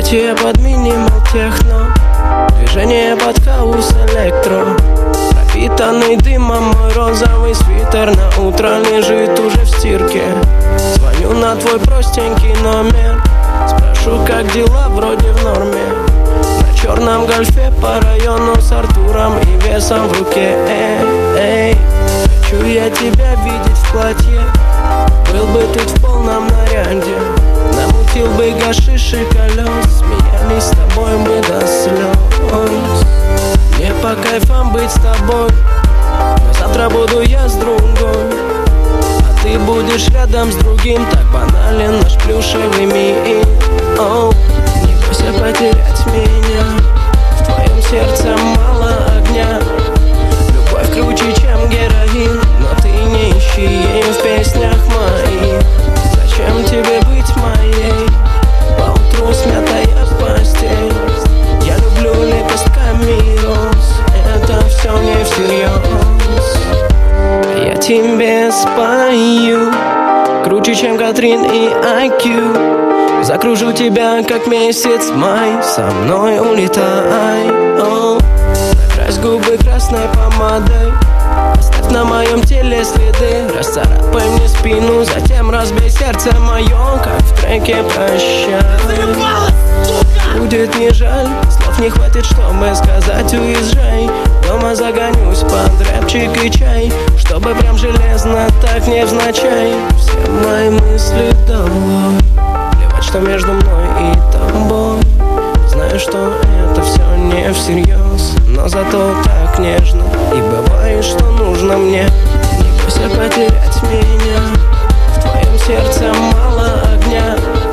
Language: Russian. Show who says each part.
Speaker 1: Платье под минимал техно, движение под хаус электро. Пропитанный дымом мой розовый свитер на утро лежит уже в стирке. Звоню на твой простенький номер, спрошу, как дела, вроде в норме. На черном гольфе по району с Артуром и весом в руке. Эй, хочу я тебя видеть в платье. Был бы ты в полном наряде, намутил бы гашиш и колес, смеялись с тобой мы до слез. Мне по кайфам быть с тобой, но завтра буду я с другой, а ты будешь рядом с другим. Так банален наш плюшевый мир. Не бойся потерять меня, в твоем сердце мало огня. Любовь круче, чем героин, но ты не ищи ее в песнях моих. Зачем тебе быть моей? Поутру смятая постель. Я люблю лепестками роз, это все не всерьез. Я тебе спою круче, чем Катрин и IQ. Закружу тебя, как месяц май, со мной улетай. Накрась губы красной помадой, оставь на моем теле следы. Расцарапай мне спину, затем разбей сердце мое, как в треке «Прощай». Будет не жаль, слов не хватит, чтобы сказать уезжай. Дома загонюсь под рэпчик и чай, чтобы прям железно, так невзначай. Все мои мысли долой, плевать, что между мной и тобой. Знаю, что это все не всерьез, но зато так нежно. И бывает, что нужно мне. Не бойся потерять меня, в твоем сердце мало огня.